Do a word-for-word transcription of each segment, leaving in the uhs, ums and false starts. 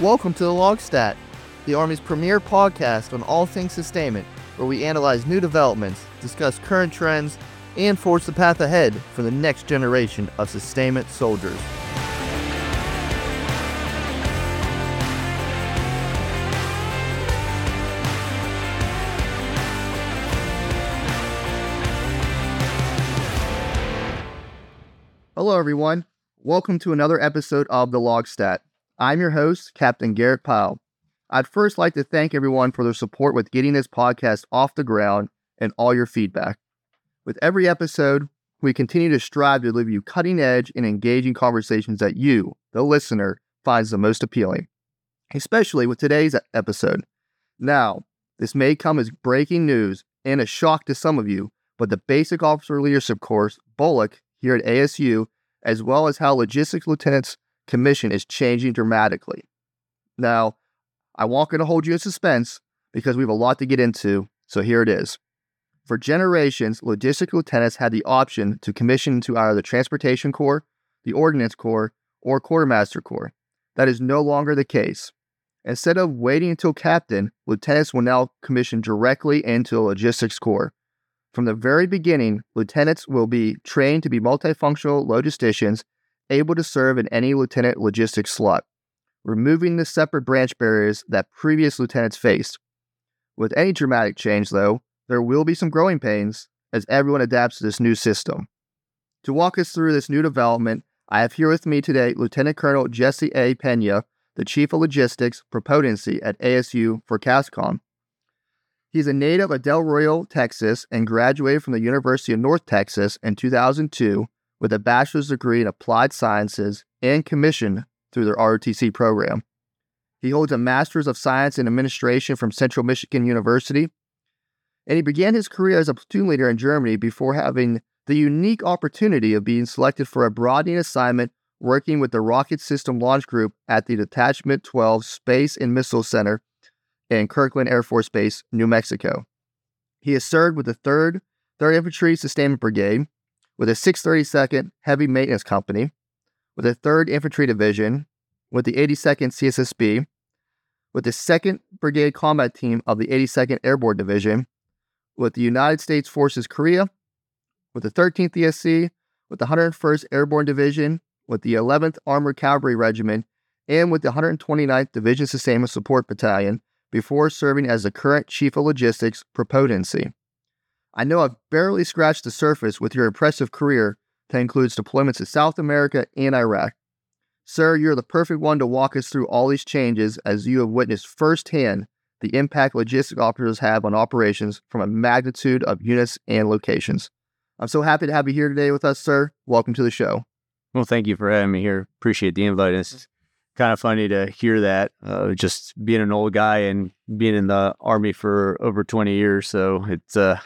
Welcome to the Logstat, the Army's premier podcast on all things sustainment, where we analyze new developments, discuss current trends, and forge the path ahead for the next generation of sustainment soldiers. Hello everyone, welcome to another episode of the Logstat. I'm your host, Captain Garrett Powell. I'd first like to thank everyone for their support with getting this podcast off the ground and all your feedback. With every episode, we continue to strive to deliver you cutting-edge and engaging conversations that you, the listener, finds the most appealing, especially with today's episode. Now, this may come as breaking news and a shock to some of you, but the Basic Officer Leadership Course, B O L C, here at A S U, as well as how Logistics Lieutenant's commission is changing dramatically. Now, I won't going to hold you in suspense because we have a lot to get into, so here it is. For generations, Logistics Lieutenants had the option to commission into either the Transportation Corps, the Ordnance Corps, or Quartermaster Corps. That is no longer the case. Instead of waiting until Captain, Lieutenants will now commission directly into the Logistics Corps. From the very beginning, Lieutenants will be trained to be multifunctional logisticians able to serve in any Lieutenant logistics slot, removing the separate branch barriers that previous Lieutenants faced. With any dramatic change, though, there will be some growing pains as everyone adapts to this new system. To walk us through this new development, I have here with me today Lieutenant Colonel Jesse A. Pena, the Chief of Logistics Propotency at A S U for CASCOM. He's a native of Del Rio, Texas, and graduated from the University of North Texas in two thousand two with a bachelor's degree in applied sciences and commissioned through their R O T C program. He holds a master's of science in administration from Central Michigan University, and he began his career as a platoon leader in Germany before having the unique opportunity of being selected for a broadening assignment working with the Rocket System Launch Group at the Detachment twelve Space and Missile Center in Kirkland Air Force Base, New Mexico. He has served with the third, third Infantry Sustainment Brigade, with the sixth thirty-second Heavy Maintenance Company, with the third Infantry Division, with the eighty-second C S S B, with the second Brigade Combat Team of the eighty-second Airborne Division, with the United States Forces Korea, with the thirteenth E S C, with the one hundred first Airborne Division, with the eleventh Armored Cavalry Regiment, and with the one hundred twenty-ninth Division Sustainment Support Battalion, before serving as the current Chief of Logistics Propotency. I know I've barely scratched the surface with your impressive career that includes deployments to South America and Iraq. Sir, you're the perfect one to walk us through all these changes as you have witnessed firsthand the impact logistic officers have on operations from a magnitude of units and locations. I'm so happy to have you here today with us, sir. Welcome to the show. Well, thank you for having me here. Appreciate the invite. It's kind of funny to hear that, uh, just being an old guy and being in the Army for over twenty years. So it's, uh,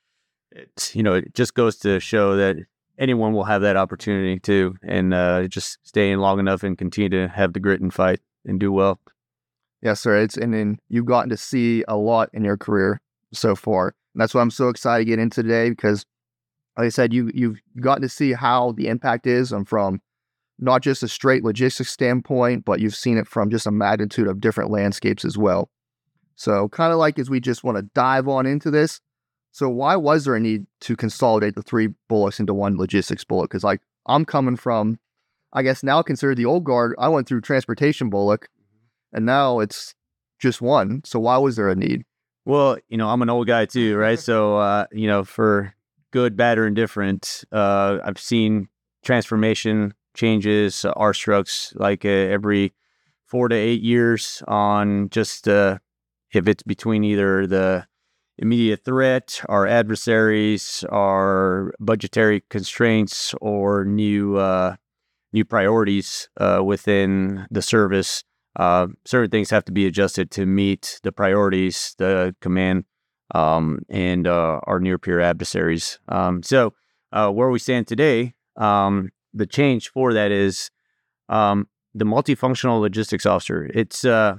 it's, you know, it just goes to show that anyone will have that opportunity too, and uh, just stay in long enough and continue to have the grit and fight and do well. Yes, sir. It's and then you've gotten to see a lot in your career so far. And that's why I'm so excited to get into today because, like I said, you you've gotten to see how the impact is um, from not just a straight logistics standpoint, but you've seen it from just a magnitude of different landscapes as well. So kind of like as we just want to dive on into this. So why was there a need to consolidate the three bullets into one logistics bullet? Because like I'm coming from, I guess now considered the old guard, I went through transportation bullet, and now it's just one. So why was there a need? Well, you know, I'm an old guy too, right? So, uh, you know, for good, bad, or indifferent, uh, I've seen transformation changes, uh, R structs like uh, every four to eight years on just uh, if it's between either the immediate threat, our adversaries, our budgetary constraints, or new uh, new priorities uh, within the service. Uh, certain things have to be adjusted to meet the priorities, the command, um, and uh, our near peer adversaries. Um, so uh, where we stand today, um, the change for that is um, the multifunctional logistics officer. It's uh,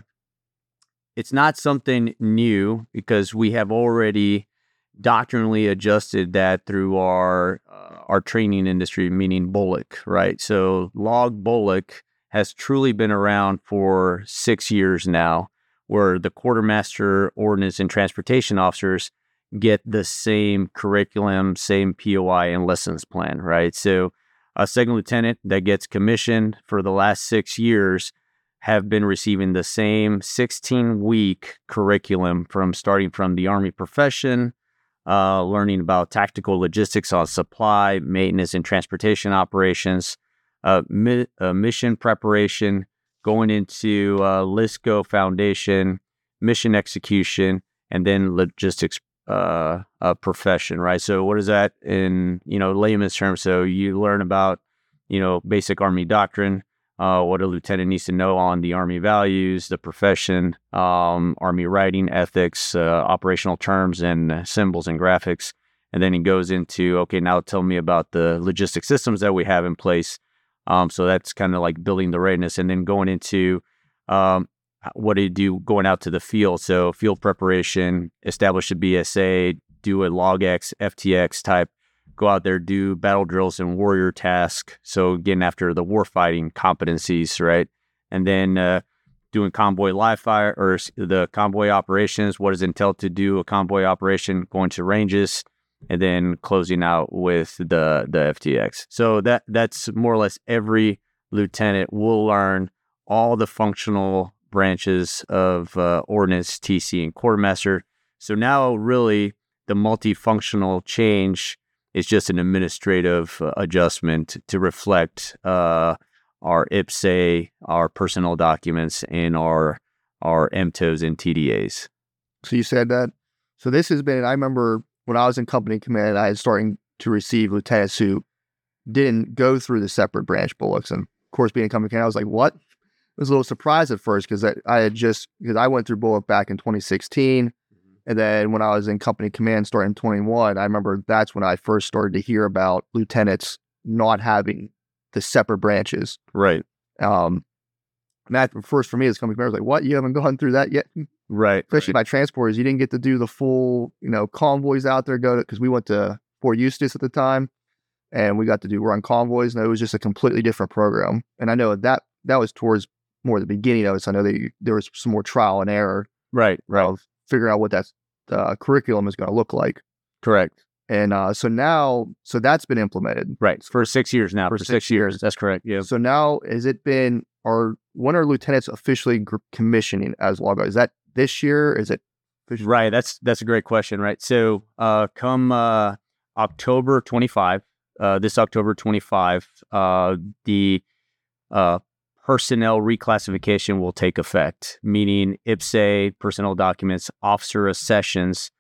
It's not something new because we have already doctrinally adjusted that through our uh, our training industry, meaning B O L C, right? So log B O L C has truly been around for six years now, where the quartermaster, ordnance, and transportation officers get the same curriculum, same P O I and lessons plan, right? So a second lieutenant that gets commissioned for the last six years have been receiving the same sixteen-week curriculum from starting from the Army profession, uh, learning about tactical logistics on supply, maintenance, and transportation operations, uh, mi- uh, mission preparation, going into uh, LISCO foundation, mission execution, and then logistics uh, uh, profession, right? So what is that in, you know, layman's terms? So you learn about, you know, basic Army doctrine, Uh, what a lieutenant needs to know on the Army values, the profession, um, Army writing, ethics, uh, operational terms and uh, symbols and graphics. And then he goes into, okay, now tell me about the logistic systems that we have in place. Um, so that's kind of like building the readiness, and then going into um, what do you do going out to the field? So field preparation, establish a B S A, do a LogX, F T X type, go out there, do battle drills and warrior tasks. So getting after the warfighting competencies, right? And then uh, doing convoy live fire or the convoy operations. What does it entail to do a convoy operation? Going to ranges, and then closing out with the the F T X. So that that's more or less every lieutenant will learn all the functional branches of uh, ordnance, T C, and quartermaster. So now really the multifunctional change is just an administrative uh, adjustment to reflect uh, our I P S A, our personnel documents, and our our M T O S and T D As. So you said that. So this has been, I remember when I was in company command, I had starting to receive lieutenants who didn't go through the separate branch bullets. And of course, being in company command, I was like, what? I was a little surprised at first because I, I had just, because I went through bullet back in twenty sixteen. And then when I was in company command starting in twenty-one, I remember that's when I first started to hear about lieutenants not having the separate branches. Right. Um, and that first for me as company command, I was like, what? You haven't gone through that yet? Right. Especially right. by transporters, you didn't get to do the full, you know, convoys out there, go to, because we went to Fort Eustis at the time, and we got to do run convoys, and it was just a completely different program. And I know that that was towards more the beginning of it, so I know that you, there was some more trial and error. Right, right. Of figuring out what that uh, curriculum is going to look like. Correct. And uh, so now, so that's been implemented. Right. For six years now. For, for six, six years. years. That's correct. Yeah. So now, has it been, or when are lieutenants officially gr- commissioning as log? Is that this year? Is it? Officially? Right. That's that's a great question. Right. So uh, come uh, October twenty-fifth, uh, this October twenty-fifth, uh, the uh, personnel reclassification will take effect, meaning I P S A, personnel documents, officer accessions,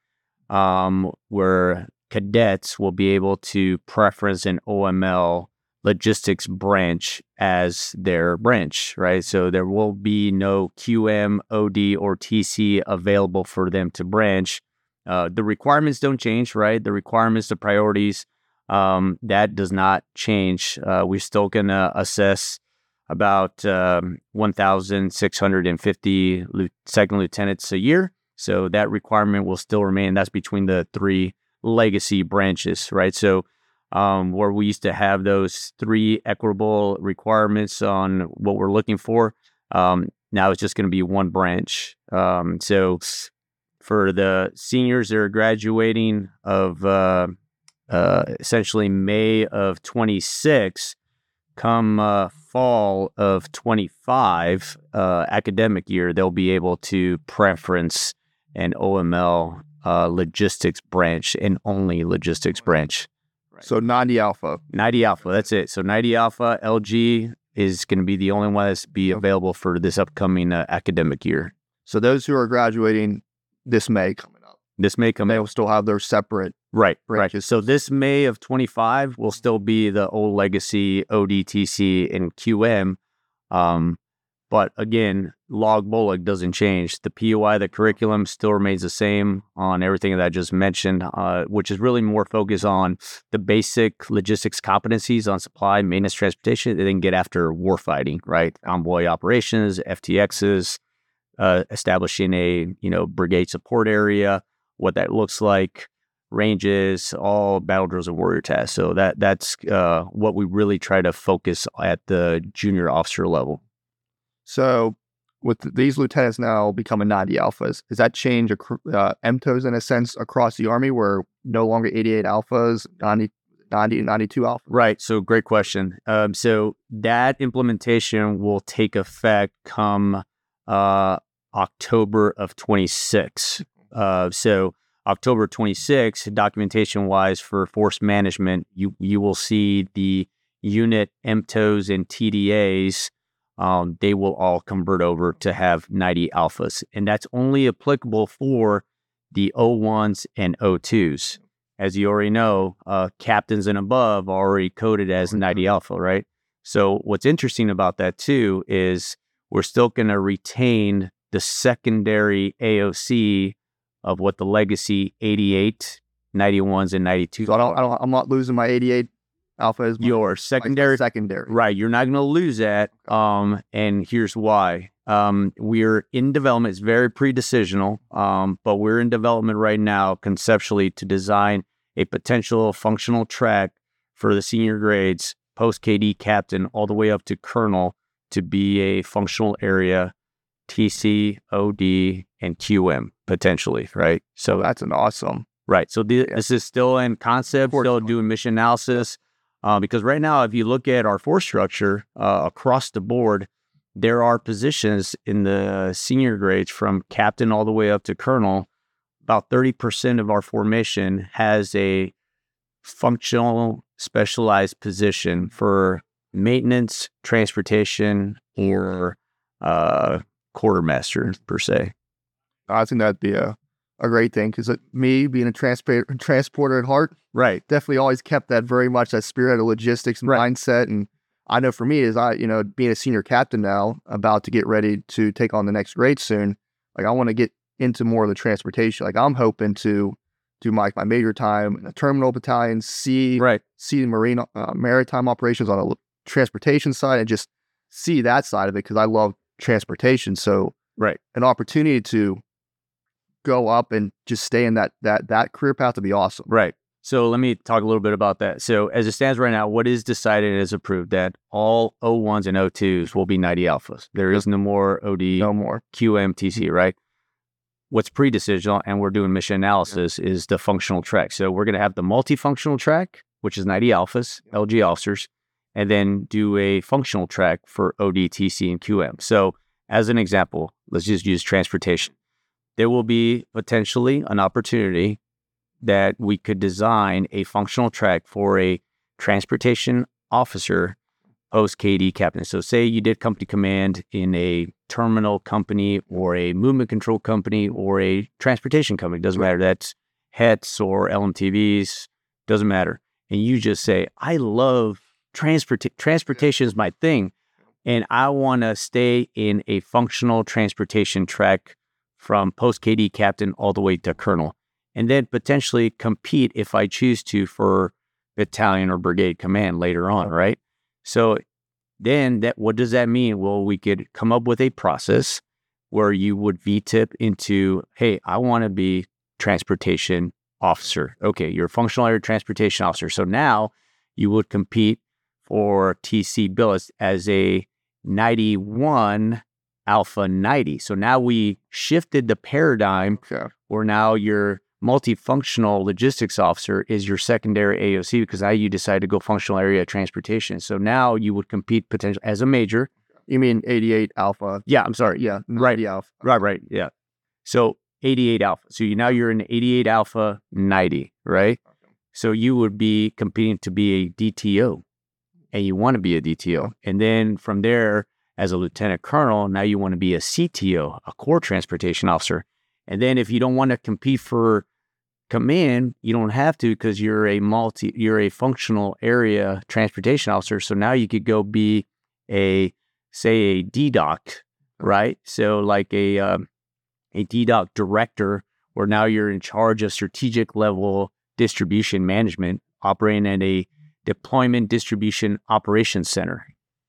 um, where cadets will be able to preference an O M L logistics branch as their branch, right? So there will be no Q M, O D, or T C available for them to branch. Uh, the requirements don't change, right? The requirements, the priorities, um, that does not change. Uh, we're still going to assess about um, one thousand six hundred fifty lieu- second lieutenants a year. So that requirement will still remain. That's between the three legacy branches, right? So um, where we used to have those three equitable requirements on what we're looking for, um, now it's just going to be one branch. Um, so for the seniors that are graduating of uh, uh, essentially May of twenty-six, come uh, fall of twenty-five uh, academic year, they'll be able to preference an O M L uh, logistics branch and only logistics branch. Right. So ninety Alpha. ninety Alpha, that's it. So ninety Alpha, L G is going to be the only one that's be available for this upcoming uh, academic year. So those who are graduating this May coming up. This May come They up. will still have their separate Right, branches. right. So this May of twenty-five will still be the old legacy O D, T C, and Q M. Um, but again, log bullock doesn't change. The P O I, the curriculum still remains the same on everything that I just mentioned, uh, which is really more focused on the basic logistics competencies on supply, maintenance, transportation, and then get after warfighting, right? Convoy operations, F T Xs, uh, establishing a, you know, brigade support area, what that looks like, ranges, all battle drills and warrior tasks. So that that's uh, what we really try to focus at the junior officer level. So with these lieutenants now becoming ninety alphas, does that change uh, M T O S in a sense across the Army where no longer eighty-eight alphas, ninety, ninety, ninety-two alphas? Right. So great question. Um, so that implementation will take effect come uh, October of twenty-six. Uh, so October twenty-sixth, documentation wise for force management, you, you will see the unit M T O S and T D As. Um, they will all convert over to have ninety alphas. And that's only applicable for the O ones and O twos. As you already know, uh, captains and above are already coded as ninety alpha, right? So what's interesting about that too is we're still going to retain the secondary A O C of what the legacy eighty-eight, ninety-ones, and ninety-two. So I don't, I don't, I'm not losing my eighty-eight alpha as my, your secondary. secondary. Right. You're not going to lose that. Um, and here's why. Um, we're in development. It's very pre-decisional, um, but we're in development right now conceptually to design a potential functional track for the senior grades, post-K D captain, all the way up to colonel to be a functional area, T C, O D, and Q M, potentially, right? So oh, that's an awesome. Right. So the, this is still in concept, still doing mission analysis. Uh, because right now, if you look at our force structure uh, across the board, there are positions in the senior grades from captain all the way up to colonel. About thirty percent of our formation has a functional specialized position for maintenance, transportation, or uh, quartermaster per se. I think that'd be a, a great thing because me being a transport transporter at heart, right, definitely always kept that very much that spirit of logistics and right. mindset. And I know for me, as I, you know, being a senior captain now, about to get ready to take on the next grade soon, like I want to get into more of the transportation. Like I'm hoping to do my my major time in a terminal battalion, see right. see the marine uh, maritime operations on a transportation side, and just see that side of it because I love transportation. So right, an opportunity to go up and just stay in that that that career path would be awesome. Right. So let me talk a little bit about that. So as it stands right now, what is decided and is approved that all O ones and O twos will be ninety alphas. There is no more O D, no more Q M, T C, right? What's pre-decisional, and we're doing mission analysis, yeah. is the functional track. So we're going to have the multifunctional track, which is ninety alphas, yeah. L G officers, and then do a functional track for O D, T C, and Q M. So as an example, let's just use transportation. There will be potentially an opportunity that we could design a functional track for a transportation officer post-K D captain. So say you did company command in a terminal company or a movement control company or a transportation company. Doesn't matter. That's H E T S or L M T Vs. Doesn't matter. And you just say, I love transport. Transportation is my thing. And I want to stay in a functional transportation track from post-K D captain all the way to colonel. And then potentially compete if I choose to for battalion or brigade command later on, right? So then that, what does that mean? Well, we could come up with a process where you would V T I P into, hey, I want to be transportation officer. Okay, you're a functional area transportation officer. So now you would compete for T C billets as a ninety-one alpha ninety. So now we shifted the paradigm okay. where now your multifunctional logistics officer is your secondary A O C because now you decide to go functional area transportation. So now you would compete potentially as a major. You mean eighty-eight alpha? Yeah, I'm sorry. Yeah, right. alpha. Right, right. Yeah. So eighty-eight alpha. So you now you're an eighty-eight alpha ninety, right? Okay. So you would be competing to be a D T O, and you want to be a D T O. Okay. And then from there, as a lieutenant colonel, now you want to be a C T O, a core transportation officer. And then if you don't want to compete for command, you don't have to because you're a multi, you're a functional area transportation officer. So now you could go be a, say, a D D O C, right? So like a um, a D D O C director, where now you're in charge of strategic level distribution management, operating at a deployment distribution operations center.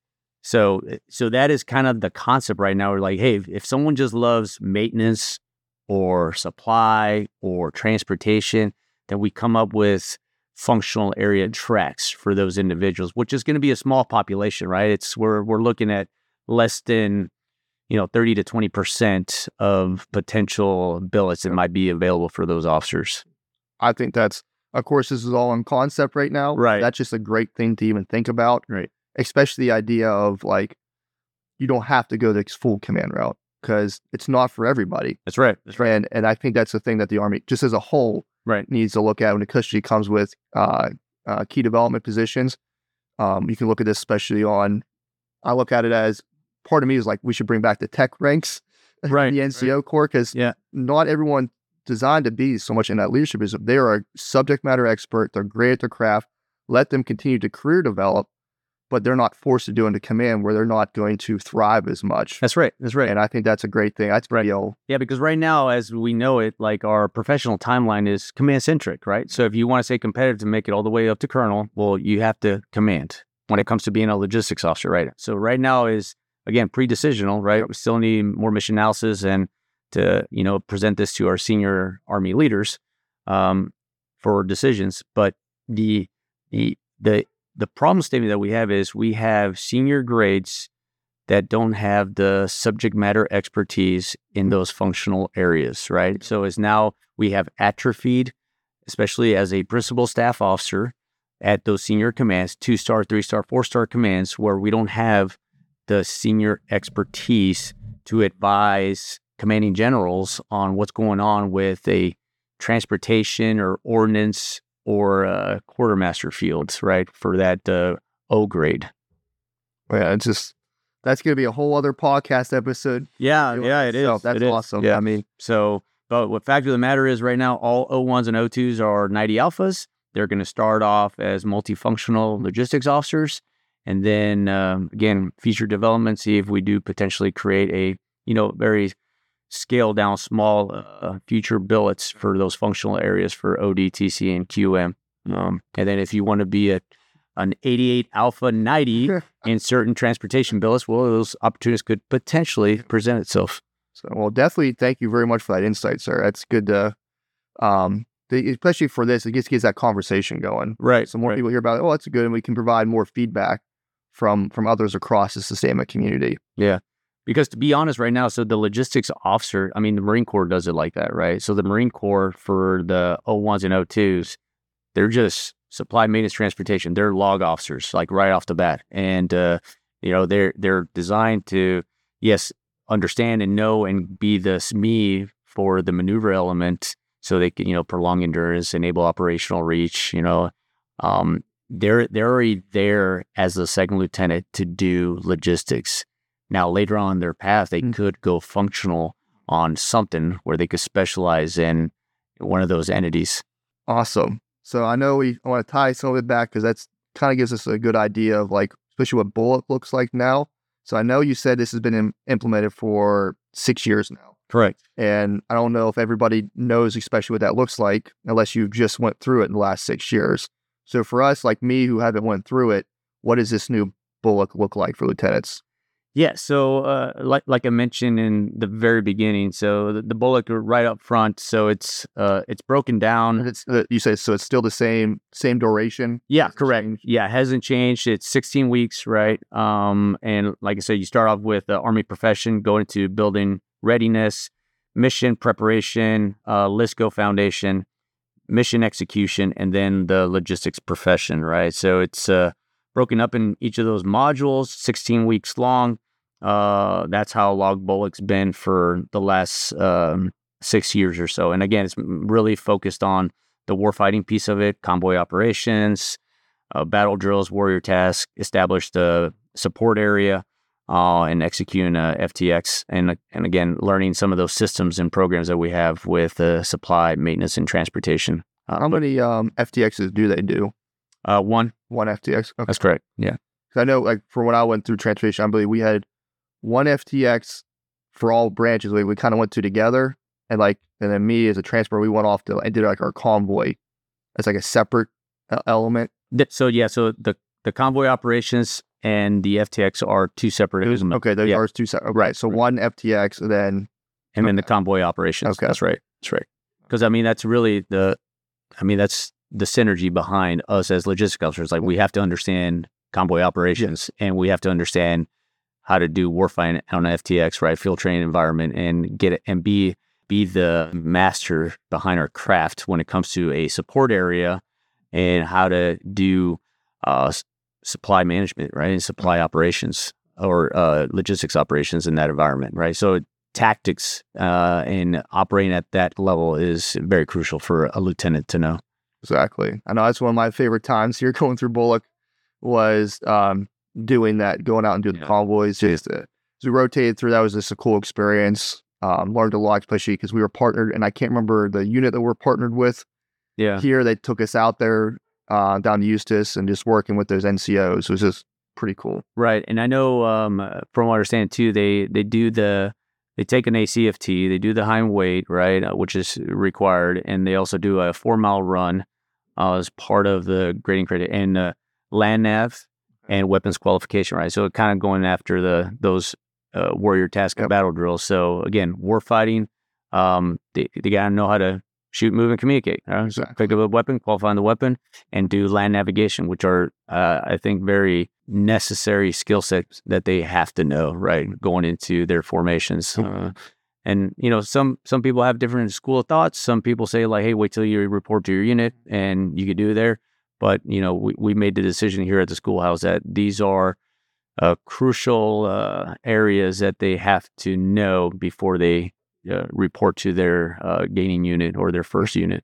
So, so that is kind of the concept right now. We're like, hey, if, if someone just loves maintenance or supply or transportation, then we come up with functional area tracks for those individuals, which is going to be a small population, right? It's we're we're looking at less than, you know, thirty to twenty percent of potential billets that might be available for those officers. I think that's, of course, this is all in concept right now. Right. That's just a great thing to even think about. Right. Especially the idea of like, you don't have to go the full command route because it's not for everybody. That's right. That's right. And and I think that's the thing that the Army, just as a whole, right, needs to look at when it cushy comes with uh, uh, key development positions. Um, you can look at this especially on, I look at it as, part of me is like, we should bring back the tech ranks, right, in the N C O right. Corps, because yeah. not everyone designed to be so much in that leadership is they are a subject matter expert. They're great at their craft. Let them continue to career develop, but they're not forced to do into command where they're not going to thrive as much. That's right. That's right. And I think that's a great thing. That's right. You know, yeah, because right now, as we know it, like our professional timeline is command centric, right? So if you want to stay competitive to make it all the way up to colonel, well, you have to command when it comes to being a logistics officer, right? So right now is, again, pre-decisional, right? We still need more mission analysis and to, you know, present this to our senior Army leaders um, for decisions. But the the the the problem statement that we have is we have senior grades that don't have the subject matter expertise in those functional areas, right? So as now we have atrophied, especially as a principal staff officer at those senior commands, two-star, three-star, four-star commands, where we don't have the senior expertise to advise commanding generals on what's going on with a transportation or ordnance or uh, quartermaster fields, right, for that uh, O grade. Yeah, it's just, that's going to be a whole other podcast episode. Yeah, yeah, it is. So that's it is. awesome. Yeah. I mean, so, but what fact of the matter is right now, all O ones and O twos are ninety alphas. They're going to start off as multifunctional logistics officers. And then, um, again, future development, see if we do potentially create a, you know, very scaled down small uh, future billets for those functional areas for O D, T C, and Q M. Um, and then if you want to be a an eighty-eight Alpha ninety in certain transportation billets, well, those opportunities could potentially present itself. So, well, definitely thank you very much for that insight, sir. That's good to, um, the, especially for this, it just gets that conversation going. Right. So more right. people hear about it, oh, that's good, and we can provide more feedback from from others across the sustainment community. Yeah. Because to be honest right now, so the logistics officer, I mean, the Marine Corps does it like that, right? So the Marine Corps for the O ones and O twos, they're just supply maintenance transportation. They're log officers, like right off the bat. And, uh, you know, they're they're designed to, yes, understand and know and be the S M E for the maneuver element so they can, you know, prolong endurance, enable operational reach, you know. Um, they're, they're already there as a second lieutenant to do logistics. Now, later on in their path, they mm. could go functional on something where they could specialize in one of those entities. Awesome. So I know we I want to tie some of it back because that's kind of gives us a good idea of like, especially what Bullock looks like now. So I know you said this has been im- implemented for six years now. Correct. And I don't know if everybody knows especially what that looks like unless you just went through it in the last six years. So for us, like me, who haven't went through it, what does this new Bullock look like for lieutenants? Yeah, so uh, like like I mentioned in the very beginning, so the, the Bullock are right up front, so it's uh, it's broken down. It's uh, you say so it's still the same same duration. Yeah, correct. Changed. Yeah, it hasn't changed. It's sixteen weeks, right? Um, and like I said, you start off with the Army profession, go into building readiness, mission preparation, uh, LISCO foundation, mission execution, and then the logistics profession, right? So it's uh, broken up in each of those modules, sixteen weeks long. Uh, that's how Log Bullock's been for the last um, six years or so. And again, it's really focused on the warfighting piece of it, convoy operations, uh, battle drills, warrior tasks, establish the support area, uh, and executing uh, F T X. And, and again, learning some of those systems and programs that we have with uh, supply, maintenance, and transportation. Uh, how many um, F T Xs do they do? Uh, one. One F T X? Okay. That's correct, yeah. Because I know, like, for when I went through transportation, I believe we had one F T X for all branches we, we kind of went to together. And, like, and then me as a transporter, we went off to, and did, like, our convoy as, like, a separate uh, element. So, yeah, so the, the convoy operations and the F T X are two separate elements. Okay, those yeah. are two separate. Right, so one F T X and then... And okay. then the convoy operations. Okay. That's right. That's right. Because, I mean, that's really the I mean, that's the synergy behind us as logistics officers. Like, we have to understand convoy operations, yeah. and we have to understand how to do warfighting on an F T X, right? Field training environment, and get it and be be the master behind our craft when it comes to a support area and how to do uh, s- supply management, right? And supply operations or uh, logistics operations in that environment, right? So tactics uh, and operating at that level is very crucial for a lieutenant to know. Exactly. I know that's one of my favorite times here going through Bullock was um, doing that, going out and doing yeah. the convoys. Just uh, as we rotated through, that was just a cool experience. Um, learned a lot, especially because we were partnered, and I can't remember the unit that we're partnered with. Yeah. Here, they took us out there uh, down to Eustis and just working with those N C Os. It was just pretty cool. Right. And I know um, from what I understand too, they, they do the, they take an A C F T, they do the high weight, right, uh, which is required. And they also do a four mile run uh, as part of the grading credit and uh, land nav and weapons qualification, right? So kind of going after the, those uh, warrior task yep. and battle drills. So again, war fighting, um, they, they got to know how to shoot, move, and communicate. Right? Exactly. Pick up a weapon, qualify the weapon, and do land navigation, which are, uh, I think, very necessary skill sets that they have to know, right, going into their formations. Mm-hmm. Uh, and, you know, some some people have different school of thoughts. Some people say, like, hey, wait till you report to your unit, and you could do there. But, you know, we, we made the decision here at the schoolhouse that these are uh, crucial uh, areas that they have to know before they Uh, report to their uh, gaining unit or their first unit.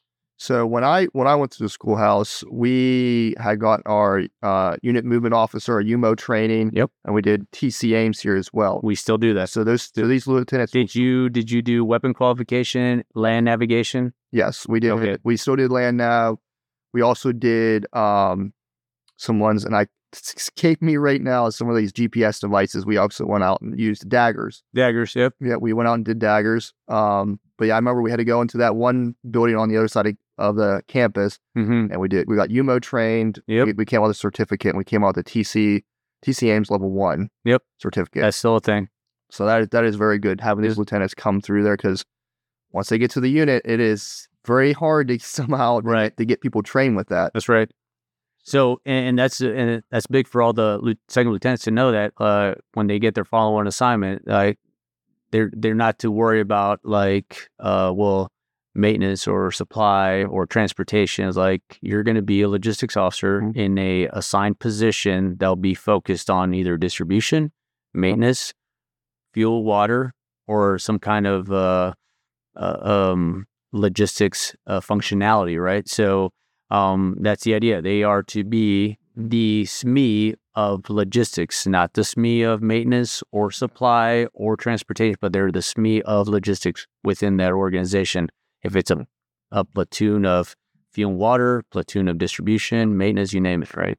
So when I when I went to the schoolhouse, we had got our uh, unit movement officer, or U M O training. Yep, and we did T C A I M S here as well. We still do that. So those so these lieutenants. Did you did you do weapon qualification, land navigation? Yes, we did. Okay. We still did land nav. We also did um, some ones, and I. escape me right now some of these G P S devices. We also went out and used daggers. Daggers, yep. Yeah, we went out and did daggers. Um, but yeah, I remember we had to go into that one building on the other side of, of the campus, mm-hmm. and we did. We got U M O trained. Yep. We, we came out with a certificate, and we came out with the T C T C A I M S level one. Yep. Certificate. That's still a thing. So that that is very good having these lieutenants come through there, because once they get to the unit, it is very hard to somehow right. to get people trained with that. That's right. So, and that's and that's big for all the second lieutenants to know that uh, when they get their follow-on assignment, like they're they're not to worry about like uh, well, maintenance or supply or transportation. It's like you're going to be a logistics officer mm-hmm. in a assigned position that'll be focused on either distribution, maintenance, fuel, water, or some kind of uh, uh, um, logistics uh, functionality, right? So. Um, that's the idea. They are to be the S M E of logistics, not the S M E of maintenance or supply or transportation, but they're the S M E of logistics within that organization. If it's a, a platoon of fuel and water, platoon of distribution, maintenance, you name it, right?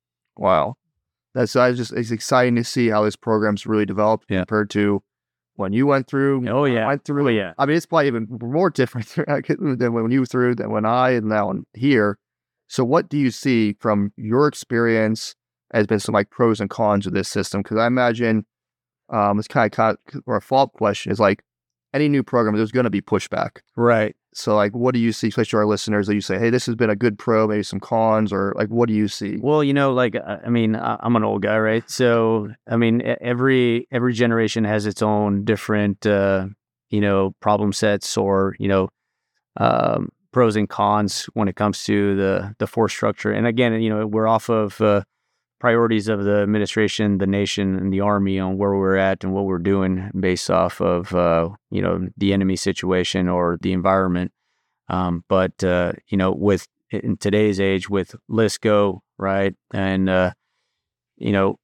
Wow. That's I was just it's exciting to see how this program's really developed yeah. compared to when you went through. Oh yeah, went through. Oh yeah. I mean, it's probably even more different than when you through than when I and now here. So, what do you see from your experience? Has been some like pros and cons of this system? Because I imagine um, it's kind of or a follow-up question is like any new program, there's going to be pushback, right? So, like, what do you see, especially our listeners, that you say, hey, this has been a good pro, maybe some cons, or like, what do you see? Well, you know, like, I mean, I'm an old guy, right? So, I mean, every every generation has its own different, uh, you know, problem sets or, you know, um, pros and cons when it comes to the the force structure. And again, you know, we're off of uh, priorities of the administration, the nation, and the Army on where we're at and what we're doing based off of, uh, you know, the enemy situation or the environment. Um, but, uh, you know, with in today's age with LISCO, right? And, uh, you know,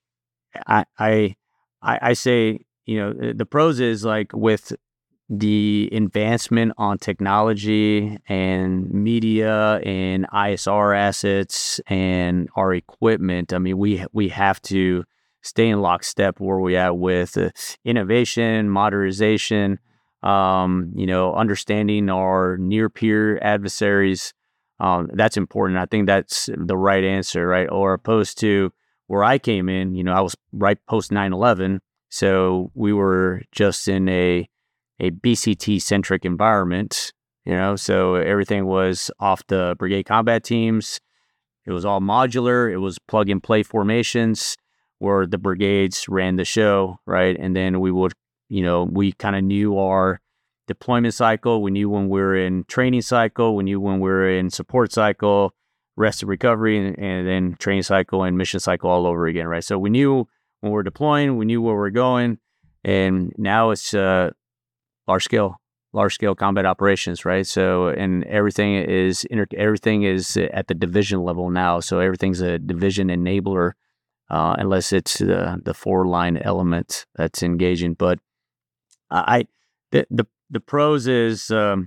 I, I, I say, you know, the pros is like with the advancement on technology and media and I S R assets and our equipment. I mean, we we have to stay in lockstep where we at with uh, innovation, modernization, um, you know, understanding our near peer adversaries. Um, that's important. I think that's the right answer, right? Or opposed to where I came in, you know, I was right post nine eleven. So we were just in a a B C T-centric environment, you know, so everything was off the brigade combat teams. It was all modular. It was plug and play formations where the brigades ran the show, right? And then we would, you know, we kind of knew our deployment cycle. We knew when we were in training cycle. We knew when we were in support cycle, rest and recovery, and, and then training cycle and mission cycle all over again, right? So we knew when we we're deploying, we knew where we we're going. And now it's uh, large scale, large scale combat operations, right? So, and everything is inter- everything is at the division level now. So everything's a division enabler, uh, unless it's the the four line element that's engaging. But I, the the, the pros is, um,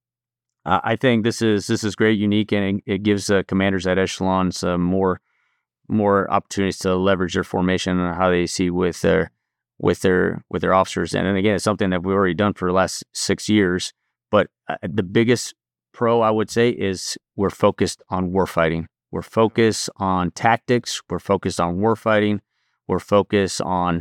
I think this is this is great, unique, and it, it gives uh, commanders at echelons uh, more more opportunities to leverage their formation and how they see with their with their with their officers. And, and again, it's something that we've already done for the last six years. But uh, the biggest pro, I would say, is we're focused on warfighting. We're focused on tactics. We're focused on warfighting. We're focused on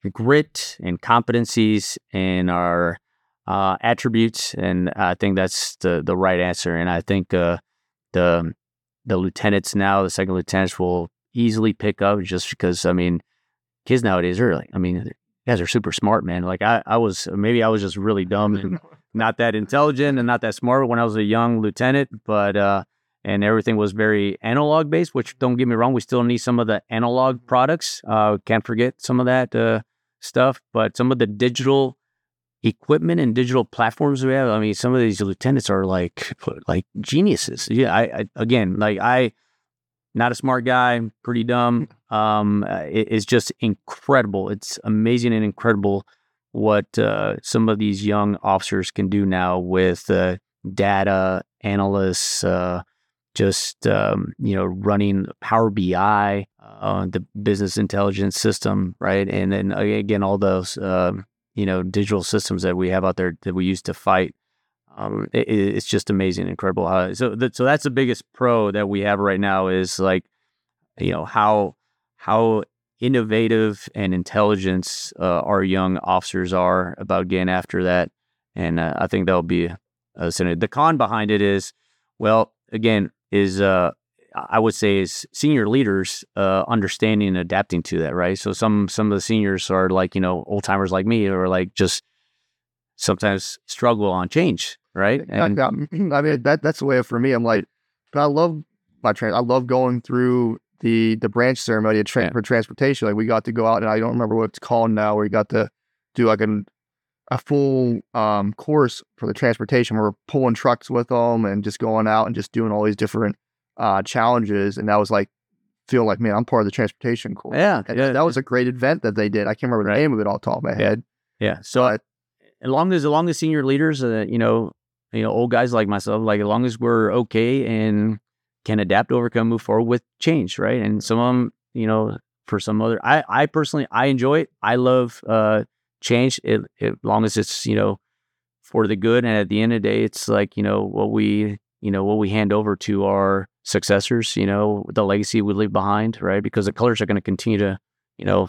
grit and competencies and our uh, attributes. And I think that's the the right answer. And I think uh, the the lieutenants now, the second lieutenants, will easily pick up, just because, I mean, kids nowadays are like, I mean, guys are super smart, man. Like I, I was, maybe I was just really dumb and not that intelligent and not that smart when I was a young lieutenant, but, uh, and everything was very analog based, which, don't get me wrong, we still need some of the analog products. Uh, can't forget some of that, uh, stuff, but some of the digital equipment and digital platforms we have, I mean, some of these lieutenants are like, like geniuses. Yeah. I, I again, like I, not a smart guy, pretty dumb. Um, it, it's just incredible. It's amazing and incredible what uh, some of these young officers can do now with uh, data analysts, uh, just um, you know, running Power B I, uh, the business intelligence system, right? And then again, all those uh, you know, digital systems that we have out there that we use to fight. Um, it, it's just amazing, incredible. How, so, th- so that's the biggest pro that we have right now is like, you know, how how innovative and intelligent uh, our young officers are about getting after that, and uh, I think that'll be uh, the con behind it is, well, again, is uh, I would say is senior leaders uh, understanding and adapting to that, right? So some some of the seniors are like, you know, old timers like me, or like just sometimes struggle on change. Right. And, I, I mean, that that's the way for me. I'm like, I love my train. I love going through the the branch ceremony at tra- yeah. for transportation. Like we got to go out, and I don't remember what it's called now, where we got to do like an, a full um, course for the transportation. Where we're pulling trucks with them and just going out and just doing all these different uh, challenges. And that was like, feel like, man, I'm part of the transportation course. Yeah, and yeah. That was a great event that they did. I can't remember the right. name of it off the top of my head. Yeah. So but, as long as, as long as senior leaders, uh, you know, you know, old guys like myself, like as long as we're okay and can adapt, overcome, move forward with change, right? And some of them, you know, for some other, I, I personally, I enjoy it. I love uh, change, it, it, as long as it's, you know, for the good. And at the end of the day, it's like, you know, what we, you know, what we hand over to our successors, you know, the legacy we leave behind, right? Because the colors are going to continue to, you know,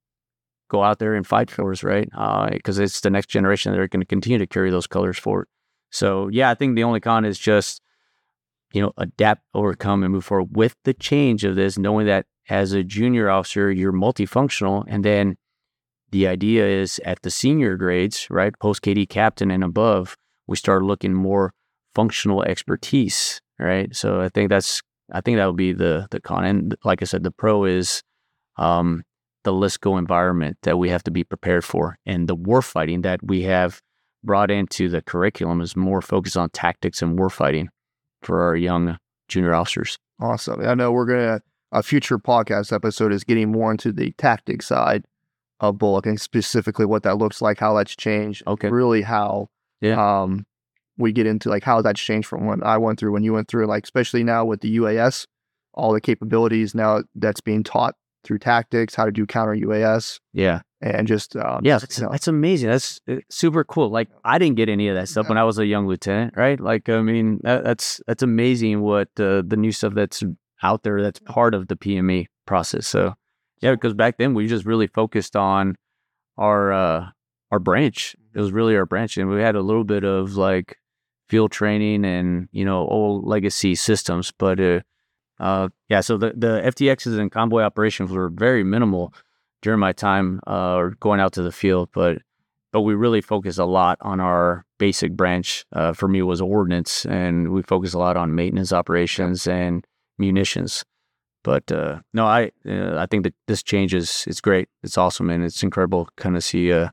go out there and fight for us, right? Because uh, it's the next generation that are going to continue to carry those colors forward. So, yeah, I think the only con is just, you know, adapt, overcome, and move forward with the change of this, knowing that as a junior officer, you're multifunctional. And then the idea is at the senior grades, right, post-K D captain and above, we start looking more functional expertise, right? So I think that's, I think that would be the the con. And like I said, the pro is um, the LISCO environment that we have to be prepared for. And the warfighting that we have brought into the curriculum is more focused on tactics and warfighting for our young junior officers. Awesome. I know we're going to, a future podcast episode is getting more into the tactics side of Bullock and specifically what that looks like, how that's changed. Okay. Really how yeah. um, we get into like how that's changed from what I went through, when you went through, like, especially now with the U A S, all the capabilities now that's being taught through tactics, how to do counter U A S. Yeah. And just, um, yeah, that's, you know. that's amazing. That's uh, super cool. Like, I didn't get any of that stuff yeah. when I was a young lieutenant, right? Like, I mean, that, that's, that's amazing what uh, the new stuff that's out there that's part of the P M E process. So, yeah, because back then we just really focused on our, uh, our branch. It was really our branch. And we had a little bit of like field training and, you know, old legacy systems. But uh, uh, yeah, so the, the F T Xs and convoy operations were very minimal during my time uh, or going out to the field. But but we really focused a lot on our basic branch. Uh, for me, was ordnance, and we focused a lot on maintenance operations and munitions. But uh, no, I uh, I think that this change is it's great. It's awesome, and it's incredible to kind of see uh,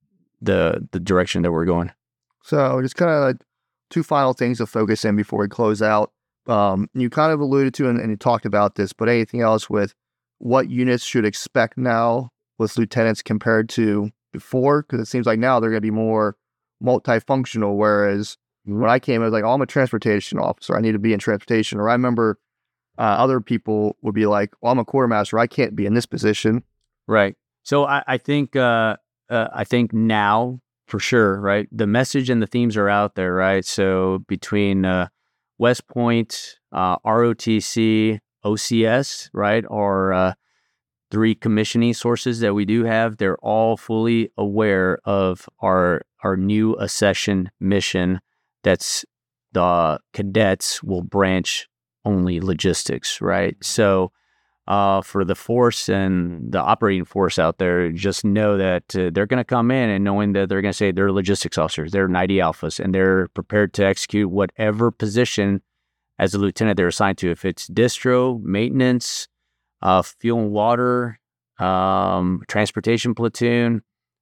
the the direction that we're going. So just kind of like two final things to focus in before we close out. Um, you kind of alluded to and, and you talked about this, but anything else with what units should expect now with lieutenants compared to before? Because it seems like now they're going to be more multifunctional, whereas mm-hmm. when I came, it was like, oh, I'm a transportation officer. I need to be in transportation. Or I remember uh, other people would be like, well, I'm a quartermaster. I can't be in this position. Right. So I, I think uh, uh, I think now for sure, right? The message and the themes are out there, right? So between uh, West Point, uh, R O T C, O C S, right, are uh, three commissioning sources that we do have. They're all fully aware of our our new accession mission. That's the cadets will branch only logistics, right? So uh, for the force and the operating force out there, just know that uh, they're going to come in and knowing that they're going to say they're logistics officers, they're ninety alphas, and they're prepared to execute whatever position as a lieutenant they're assigned to. If it's distro, maintenance, uh, fuel and water, um, transportation platoon,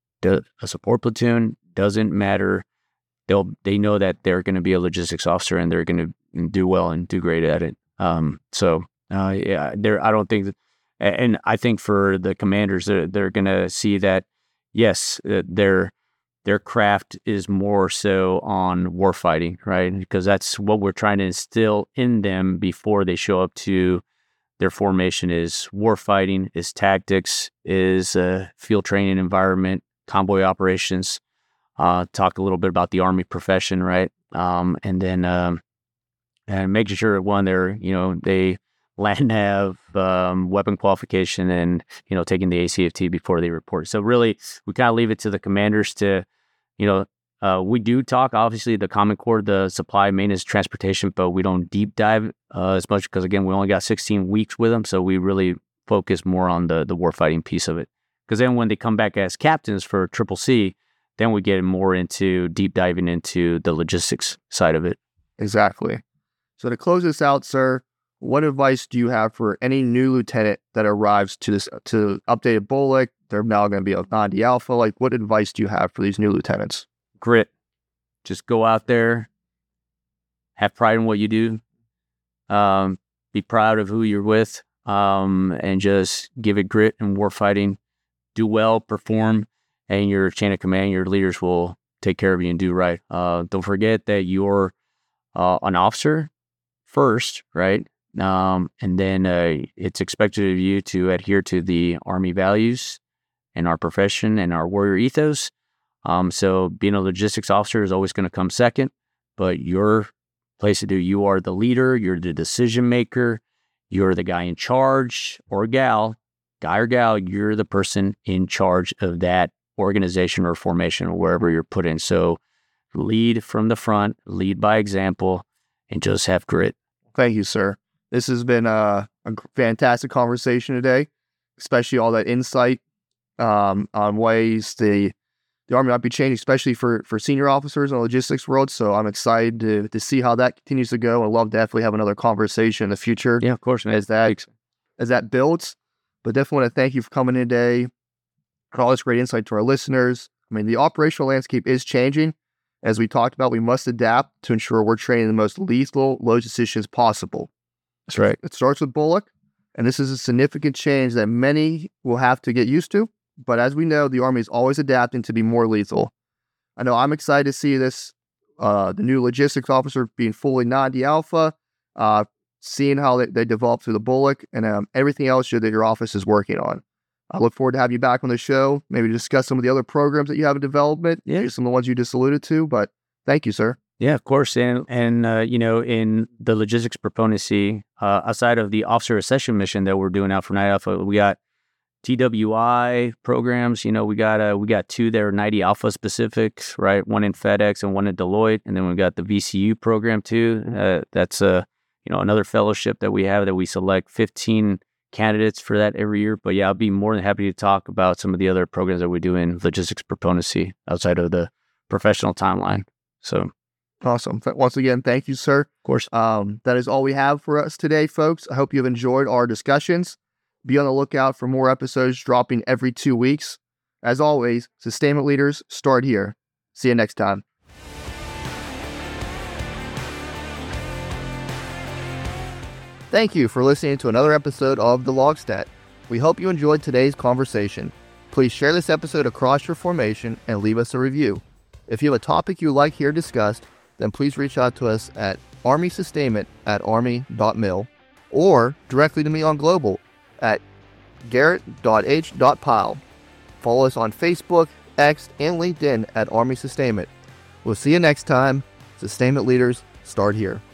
a support platoon, doesn't matter. They'll they know that they're going to be a logistics officer and they're going to do well and do great at it. Um, so uh, yeah, there. I don't think, that, and I think for the commanders, they're, they're going to see that yes, uh, their their craft is more so on warfighting, right? Because that's what we're trying to instill in them before they show up to their formation. Is warfighting, is tactics, is uh, field training environment, convoy operations. Uh, talk a little bit about the Army profession, right? Um, and then um, and making sure one, they're you know they land nav, um, weapon qualification, and you know taking the A C F T before they report. So really, we kind of leave it to the commanders to, you know, uh, we do talk obviously the Common Core, the supply, maintenance, transportation, but we don't deep dive uh, as much because again we only got sixteen weeks with them, so we really focus more on the the warfighting piece of it. Because then when they come back as captains for Triple C, then we get more into deep diving into the logistics side of it. Exactly. So to close this out, sir, what advice do you have for any new lieutenant that arrives to this to updated B O L I C? They're now going to be a ninety alpha. Like, what advice do you have for these new lieutenants? Grit. Just go out there, have pride in what you do, um, be proud of who you're with, um, and just give it grit and warfighting. Do well, perform, and your chain of command, your leaders will take care of you and do right. Uh, don't forget that you're uh, an officer first, right? Um, and then uh, it's expected of you to adhere to the Army values and our profession and our warrior ethos. Um, so being a logistics officer is always going to come second, but your place to do, you are the leader, you're the decision maker, you're the guy in charge or gal, guy or gal, you're the person in charge of that organization or formation or wherever you're put in. So lead from the front, lead by example, and just have grit. Thank you, sir. This has been a, a fantastic conversation today, especially all that insight um, on ways the the Army might be changing, especially for, for senior officers in the logistics world. So I'm excited to to see how that continues to go. I'd love to definitely have another conversation in the future. Yeah, of course, man. As that, as that builds. But definitely want to thank you for coming in today, for all this great insight to our listeners. I mean, the operational landscape is changing. As we talked about, we must adapt to ensure we're training the most lethal logisticians possible. That's right. It starts with B O L I C, and this is a significant change that many will have to get used to. But as we know, the Army is always adapting to be more lethal. I know I'm excited to see this, uh, the new logistics officer being fully ninety alpha, uh, seeing how they, they develop through the B O L I C, and um, everything else that your office is working on. I look forward to having you back on the show, maybe to discuss some of the other programs that you have in development, yeah. some of the ones you just alluded to, but thank you, sir. Yeah, of course. And, and uh, you know, in the logistics proponency, uh, outside of the officer accession mission that we're doing out for Night Alpha, we got T W I programs. You know, we got uh, we got two that are ninety Alpha specifics, right? One in FedEx and one in Deloitte, and then we got the V C U program too. Uh, that's a uh, you know another fellowship that we have that we select fifteen candidates for that every year. But yeah, I'll be more than happy to talk about some of the other programs that we do in logistics proponency outside of the professional timeline. So awesome. Once again, thank you, sir. Of course. Um, that is all we have for us today, folks. I hope you've enjoyed our discussions. Be on the lookout for more episodes dropping every two weeks. As always, sustainment leaders start here. See you next time. Thank you for listening to another episode of The Logstat. We hope you enjoyed today's conversation. Please share this episode across your formation and leave us a review. If you have a topic you'd like here discussed, then please reach out to us at army sustainment at army dot mil or directly to me on Global at garrett dot h dot pyle. Follow us on Facebook, X, and LinkedIn at Army Sustainment. We'll see you next time. Sustainment leaders start here.